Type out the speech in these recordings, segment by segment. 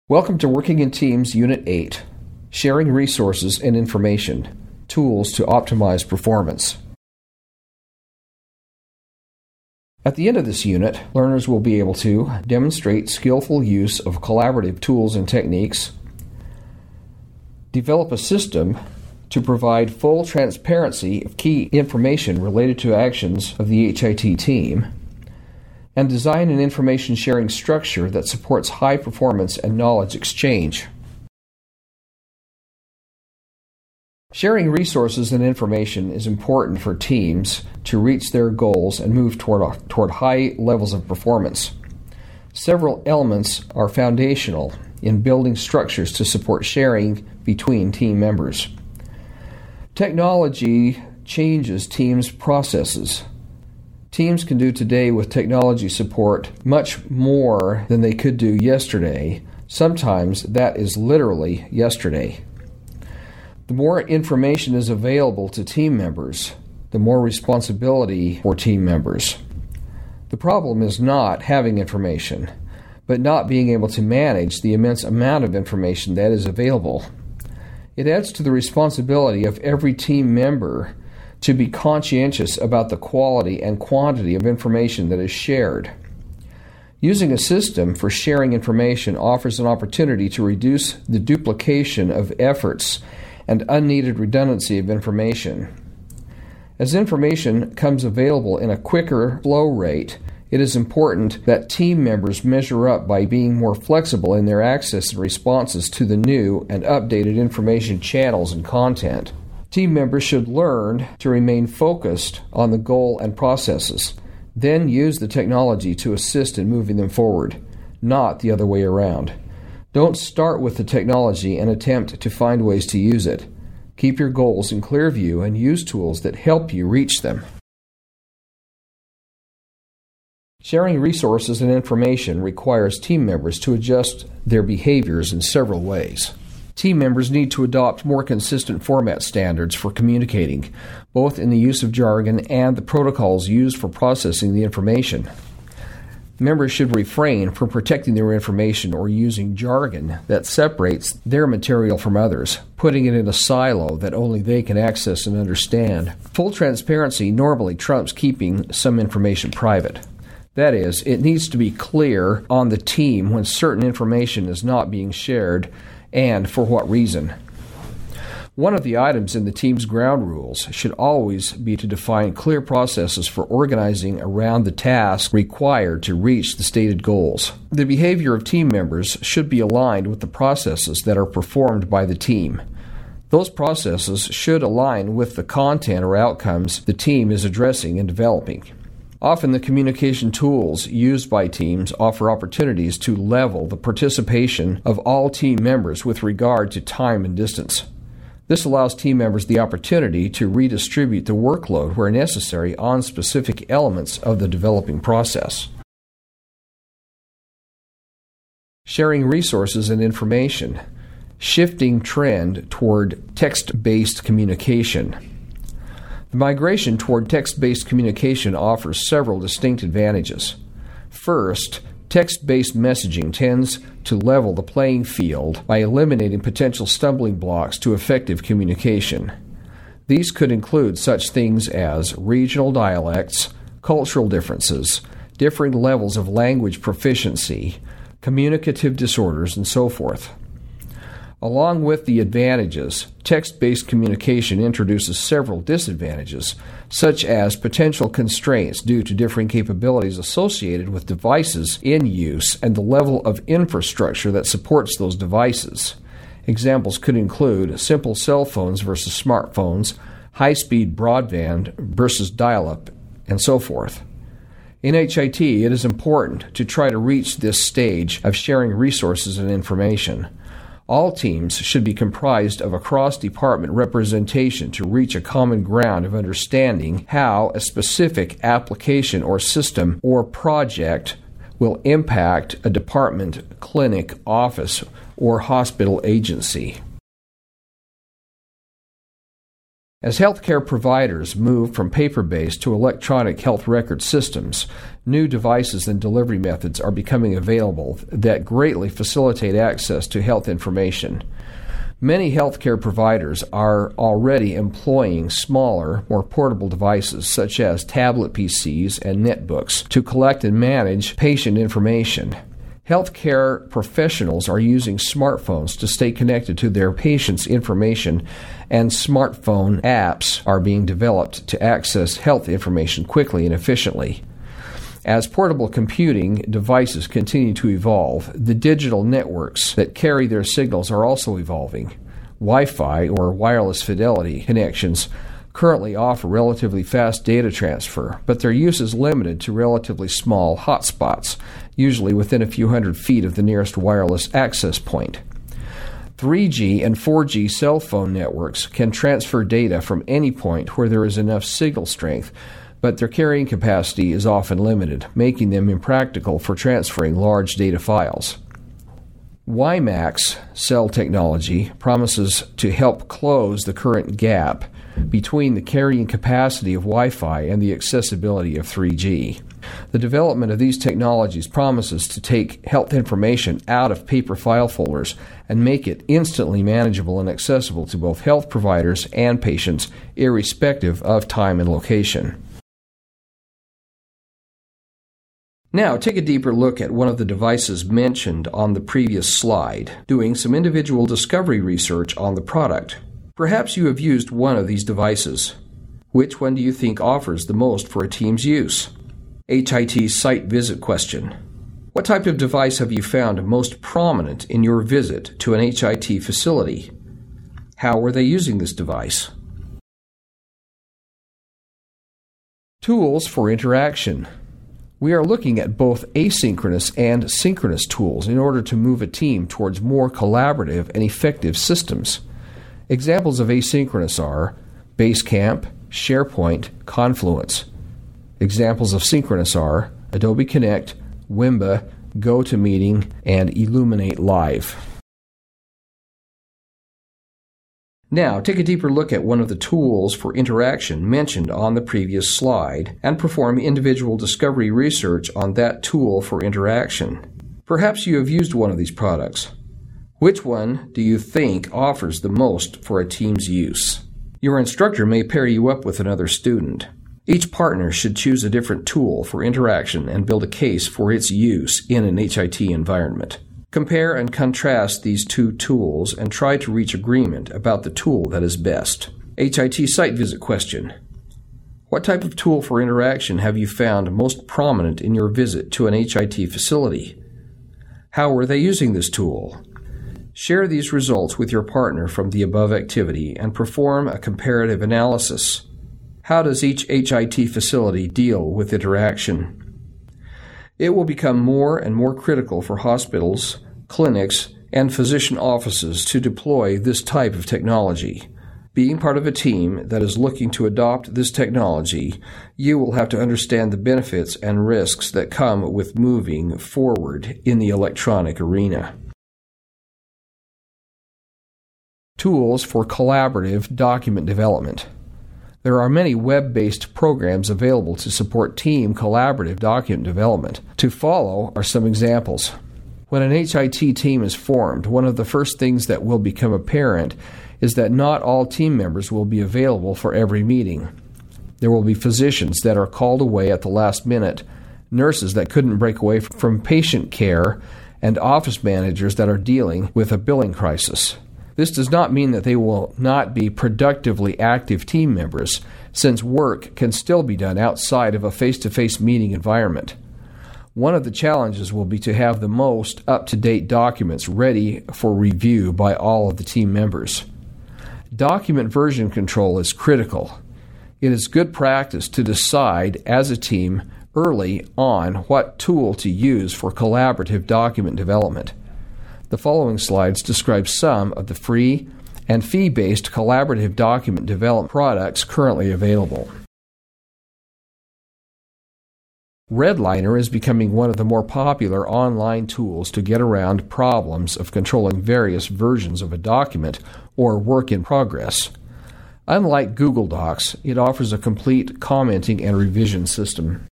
Welcome to Working in Teams Unit 8, Sharing Resources and Information, Tools to Optimize Performance. At the end of this unit, learners will be able to demonstrate skillful use of collaborative tools and techniques, develop a system to provide full transparency of key information related to actions of the HIT team, and design an information sharing structure that supports high performance and knowledge exchange. Sharing resources and information is important for teams to reach their goals and move toward high levels of performance. Several elements are foundational in building structures to support sharing between team members. Technology changes teams' processes. Teams can do today with technology support much more than they could do yesterday. Sometimes that is literally yesterday. The more information is available to team members, the more responsibility for team members. The problem is not having information, but not being able to manage the immense amount of information that is available. It adds to the responsibility of every team member to be conscientious about the quality and quantity of information that is shared. Using a system for sharing information offers an opportunity to reduce the duplication of efforts and unneeded redundancy of information. As information comes available in a quicker flow rate, it is important that team members measure up by being more flexible in their access and responses to the new and updated information channels and content. Team members should learn to remain focused on the goal and processes, then use the technology to assist in moving them forward, not the other way around. Don't start with the technology and attempt to find ways to use it. Keep your goals in clear view and use tools that help you reach them. Sharing resources and information requires team members to adjust their behaviors in several ways. Team members need to adopt more consistent format standards for communicating, both in the use of jargon and the protocols used for processing the information. Members should refrain from protecting their information or using jargon that separates their material from others, putting it in a silo that only they can access and understand. Full transparency normally trumps keeping some information private. That is, it needs to be clear on the team when certain information is not being shared and for what reason. One of the items in the team's ground rules should always be to define clear processes for organizing around the tasks required to reach the stated goals. The behavior of team members should be aligned with the processes that are performed by the team. Those processes should align with the content or outcomes the team is addressing and developing. Often the communication tools used by teams offer opportunities to level the participation of all team members with regard to time and distance. This allows team members the opportunity to redistribute the workload where necessary on specific elements of the developing process. Sharing resources and information. Shifting trend toward text-based communication. The migration toward text-based communication offers several distinct advantages. First, text-based messaging tends to level the playing field by eliminating potential stumbling blocks to effective communication. These could include such things as regional dialects, cultural differences, differing levels of language proficiency, communicative disorders, and so forth. Along with the advantages, text-based communication introduces several disadvantages, such as potential constraints due to differing capabilities associated with devices in use and the level of infrastructure that supports those devices. Examples could include simple cell phones versus smartphones, high-speed broadband versus dial-up, and so forth. In HIT, it is important to try to reach this stage of sharing resources and information. All teams should be comprised of a cross-department representation to reach a common ground of understanding how a specific application or system or project will impact a department, clinic, office, or hospital agency. As healthcare providers move from paper-based to electronic health record systems, new devices and delivery methods are becoming available that greatly facilitate access to health information. Many healthcare providers are already employing smaller, more portable devices such as tablet PCs and netbooks to collect and manage patient information. Healthcare professionals are using smartphones to stay connected to their patients' information, and smartphone apps are being developed to access health information quickly and efficiently. As portable computing devices continue to evolve, the digital networks that carry their signals are also evolving. Wi-Fi, or wireless fidelity connections, currently offer relatively fast data transfer, but their use is limited to relatively small hotspots, usually within a few hundred feet of the nearest wireless access point. 3G and 4G cell phone networks can transfer data from any point where there is enough signal strength, but their carrying capacity is often limited, making them impractical for transferring large data files. WiMAX cell technology promises to help close the current gap between the carrying capacity of Wi-Fi and the accessibility of 3G. The development of these technologies promises to take health information out of paper file folders and make it instantly manageable and accessible to both health providers and patients, irrespective of time and location. Now, take a deeper look at one of the devices mentioned on the previous slide, doing some individual discovery research on the product. Perhaps you have used one of these devices. Which one do you think offers the most for a team's use? HIT site visit question. What type of device have you found most prominent in your visit to an HIT facility? How were they using this device? Tools for interaction. We are looking at both asynchronous and synchronous tools in order to move a team towards more collaborative and effective systems. Examples of asynchronous are Basecamp, SharePoint, Confluence. Examples of synchronous are Adobe Connect, Wimba, GoToMeeting, and Illuminate Live. Now, take a deeper look at one of the tools for interaction mentioned on the previous slide and perform individual discovery research on that tool for interaction. Perhaps you have used one of these products. Which one do you think offers the most for a team's use? Your instructor may pair you up with another student. Each partner should choose a different tool for interaction and build a case for its use in an HIT environment. Compare and contrast these two tools and try to reach agreement about the tool that is best. HIT site visit question. What type of tool for interaction have you found most prominent in your visit to an HIT facility? How were they using this tool? Share these results with your partner from the above activity and perform a comparative analysis. How does each HIT facility deal with interaction? It will become more and more critical for hospitals, clinics, and physician offices to deploy this type of technology. Being part of a team that is looking to adopt this technology, you will have to understand the benefits and risks that come with moving forward in the electronic arena. Tools for collaborative document development. There are many web-based programs available to support team collaborative document development. To follow are some examples. When an HIT team is formed, one of the first things that will become apparent is that not all team members will be available for every meeting. There will be physicians that are called away at the last minute, nurses that couldn't break away from patient care, and office managers that are dealing with a billing crisis. This does not mean that they will not be productively active team members, since work can still be done outside of a face-to-face meeting environment. One of the challenges will be to have the most up-to-date documents ready for review by all of the team members. Document version control is critical. It is good practice to decide as a team early on what tool to use for collaborative document development. The following slides describe some of the free and fee-based collaborative document development products currently available. Redliner is becoming one of the more popular online tools to get around problems of controlling various versions of a document or work in progress. Unlike Google Docs, it offers a complete commenting and revision system.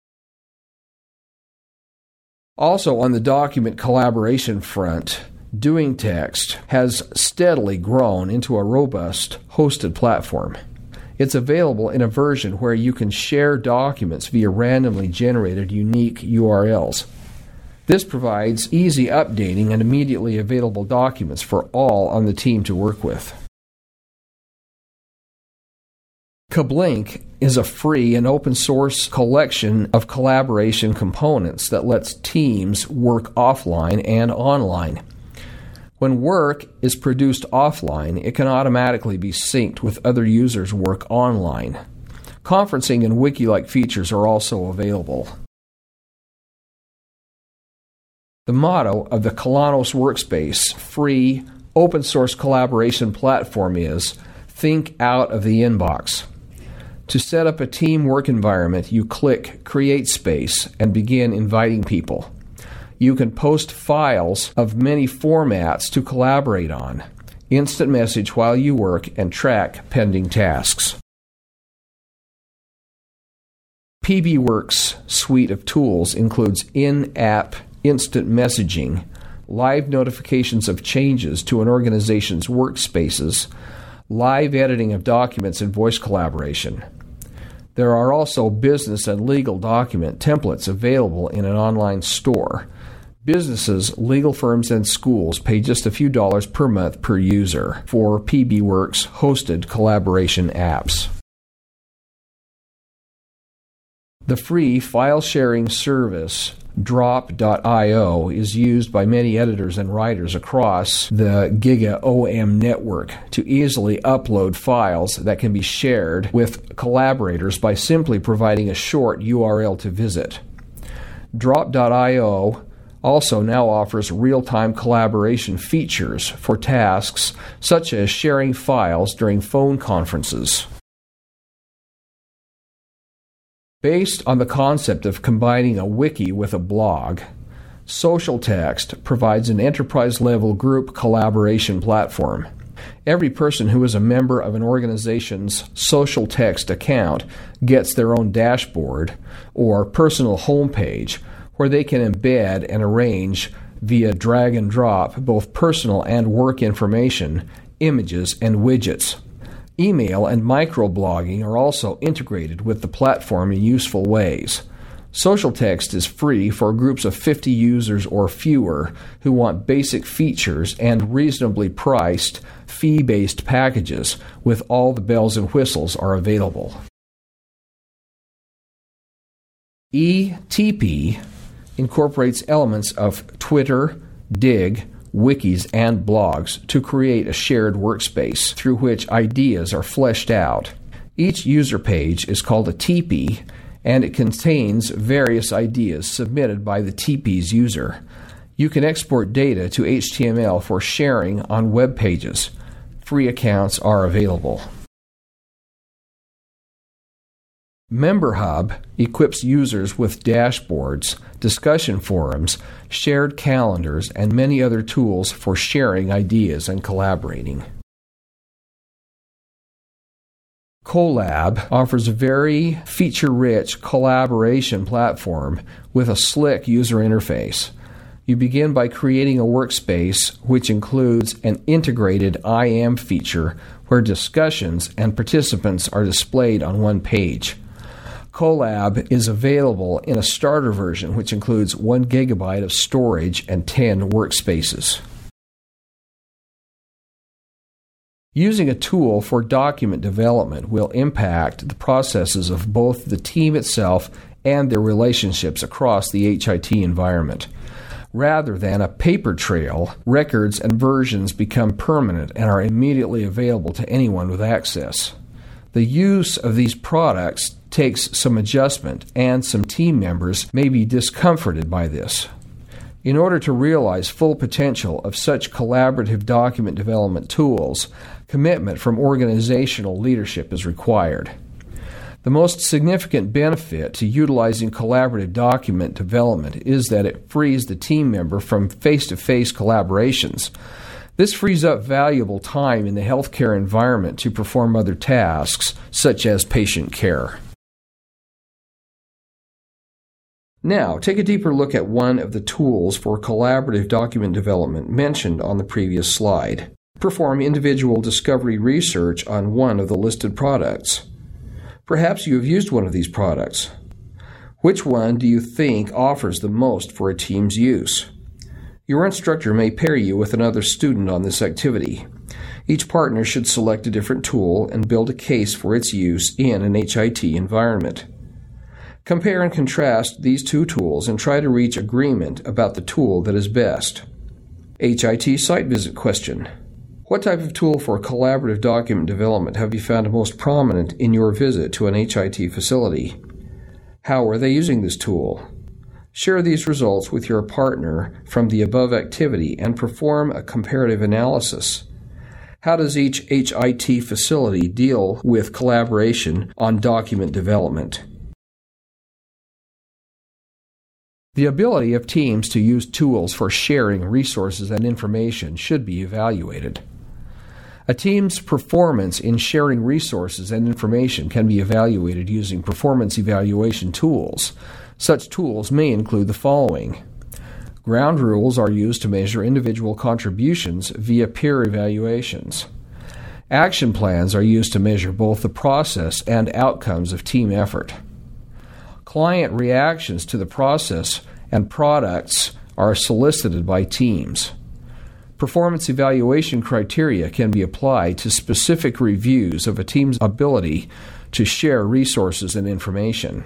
Also, on the document collaboration front, Doing Text has steadily grown into a robust hosted platform. It's available in a version where you can share documents via randomly generated unique URLs. This provides easy updating and immediately available documents for all on the team to work with. Kablink is a free and open source collection of collaboration components that lets teams work offline and online. When work is produced offline, it can automatically be synced with other users' work online. Conferencing and wiki-like features are also available. The motto of the Kalanos Workspace free, open-source collaboration platform is, "Think out of the inbox." To set up a team work environment, you click Create Space and begin inviting people. You can post files of many formats to collaborate on, instant message while you work, and track pending tasks. PBWorks' suite of tools includes in-app instant messaging, live notifications of changes to an organization's workspaces, live editing of documents, and voice collaboration. There are also business and legal document templates available in an online store. Businesses, legal firms, and schools pay just a few dollars per month per user for PBWorks hosted collaboration apps. The free file sharing service Drop.io is used by many editors and writers across the GigaOM network to easily upload files that can be shared with collaborators by simply providing a short URL to visit. Drop.io also now offers real-time collaboration features for tasks such as sharing files during phone conferences. Based on the concept of combining a wiki with a blog, Social Text provides an enterprise-level group collaboration platform. Every person who is a member of an organization's Social Text account gets their own dashboard or personal homepage where they can embed and arrange via drag and drop both personal and work information, images, and widgets. Email and microblogging are also integrated with the platform in useful ways. Social Text is free for groups of 50 users or fewer who want basic features and reasonably priced, fee-based packages with all the bells and whistles are available. eTP incorporates elements of Twitter, Dig, wikis, and blogs to create a shared workspace through which ideas are fleshed out. Each user page is called a TP, and it contains various ideas submitted by the TP's user. You can export data to HTML for sharing on web pages. Free accounts are available. MemberHub equips users with dashboards, discussion forums, shared calendars, and many other tools for sharing ideas and collaborating. Colab offers a very feature-rich collaboration platform with a slick user interface. You begin by creating a workspace which includes an integrated IM feature where discussions and participants are displayed on one page. Colab is available in a starter version which includes 1 GB of storage and 10 workspaces. Using a tool for document development will impact the processes of both the team itself and their relationships across the HIT environment. Rather than a paper trail, records and versions become permanent and are immediately available to anyone with access. The use of these products takes some adjustment, and some team members may be discomforted by this. In order to realize full potential of such collaborative document development tools, commitment from organizational leadership is required. The most significant benefit to utilizing collaborative document development is that it frees the team member from face-to-face collaborations. This frees up valuable time in the healthcare environment to perform other tasks, such as patient care. Now, take a deeper look at one of the tools for collaborative document development mentioned on the previous slide. Perform individual discovery research on one of the listed products. Perhaps you have used one of these products. Which one do you think offers the most for a team's use? Your instructor may pair you with another student on this activity. Each partner should select a different tool and build a case for its use in an HIT environment. Compare and contrast these two tools and try to reach agreement about the tool that is best. HIT site visit question. What type of tool for collaborative document development have you found most prominent in your visit to an HIT facility? How are they using this tool? Share these results with your partner from the above activity and perform a comparative analysis. How does each HIT facility deal with collaboration on document development? The ability of teams to use tools for sharing resources and information should be evaluated. A team's performance in sharing resources and information can be evaluated using performance evaluation tools. Such tools may include the following. Ground rules are used to measure individual contributions via peer evaluations. Action plans are used to measure both the process and outcomes of team effort. Client reactions to the process and products are solicited by teams. Performance evaluation criteria can be applied to specific reviews of a team's ability to share resources and information.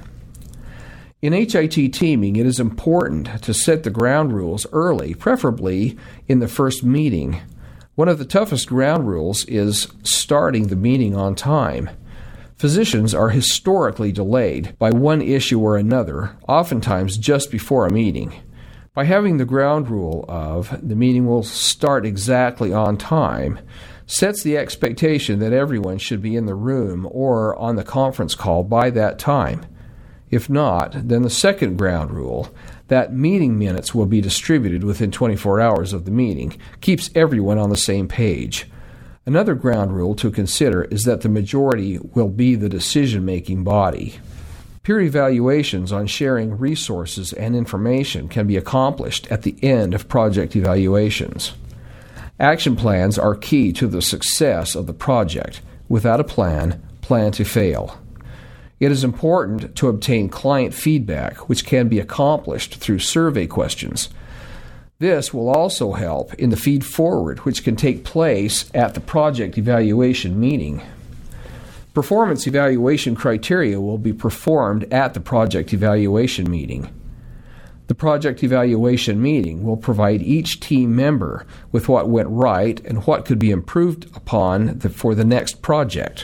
In HIT teaming, it is important to set the ground rules early, preferably in the first meeting. One of the toughest ground rules is starting the meeting on time. Physicians are historically delayed by one issue or another, oftentimes just before a meeting. By having the ground rule of the meeting will start exactly on time, sets the expectation that everyone should be in the room or on the conference call by that time. If not, then the second ground rule, that meeting minutes will be distributed within 24 hours of the meeting, keeps everyone on the same page. Another ground rule to consider is that the majority will be the decision-making body. Peer evaluations on sharing resources and information can be accomplished at the end of project evaluations. Action plans are key to the success of the project. Without a plan, plan to fail. It is important to obtain client feedback, which can be accomplished through survey questions. This will also help in the feed forward, which can take place at the project evaluation meeting. Performance evaluation criteria will be performed at the project evaluation meeting. The project evaluation meeting will provide each team member with what went right and what could be improved upon for the next project.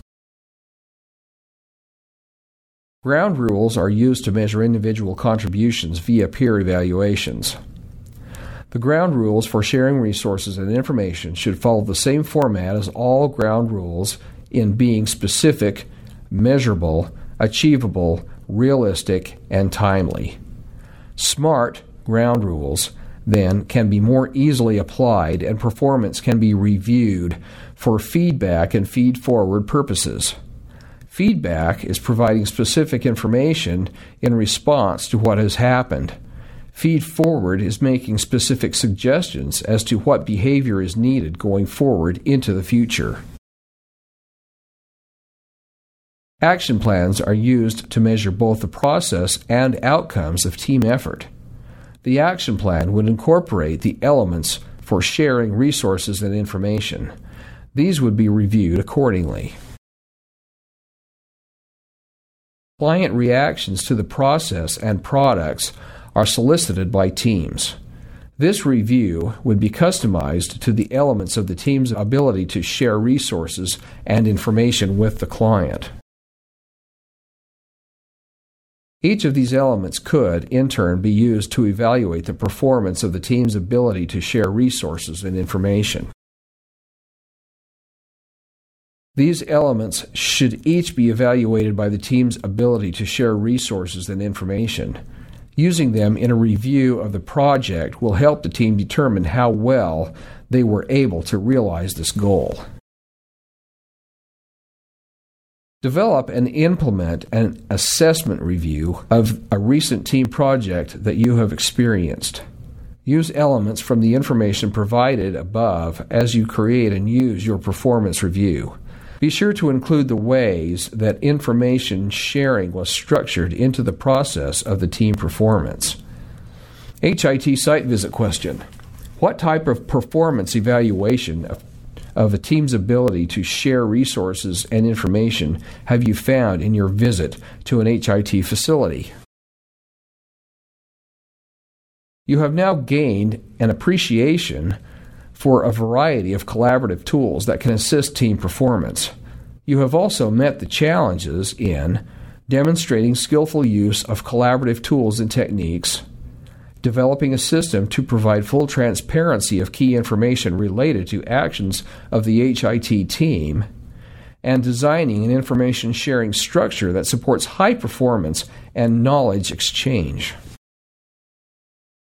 Ground rules are used to measure individual contributions via peer evaluations. The ground rules for sharing resources and information should follow the same format as all ground rules in being specific, measurable, achievable, realistic, and timely. SMART ground rules, then, can be more easily applied and performance can be reviewed for feedback and feed-forward purposes. Feedback is providing specific information in response to what has happened. Feed forward is making specific suggestions as to what behavior is needed going forward into the future. Action plans are used to measure both the process and outcomes of team effort. The action plan would incorporate the elements for sharing resources and information. These would be reviewed accordingly. Client reactions to the process and products are solicited by teams. This review would be customized to the elements of the team's ability to share resources and information with the client. Each of these elements could, in turn, be used to evaluate the performance of the team's ability to share resources and information. These elements should each be evaluated by the team's ability to share resources and information. Using them in a review of the project will help the team determine how well they were able to realize this goal. Develop and implement an assessment review of a recent team project that you have experienced. Use elements from the information provided above as you create and use your performance review. Be sure to include the ways that information sharing was structured into the process of the team performance. HIT site visit question. What type of performance evaluation of a team's ability to share resources and information have you found in your visit to an HIT facility? You have now gained an appreciation for a variety of collaborative tools that can assist team performance. You have also met the challenges in demonstrating skillful use of collaborative tools and techniques, developing a system to provide full transparency of key information related to actions of the HIT team, and designing an information sharing structure that supports high performance and knowledge exchange.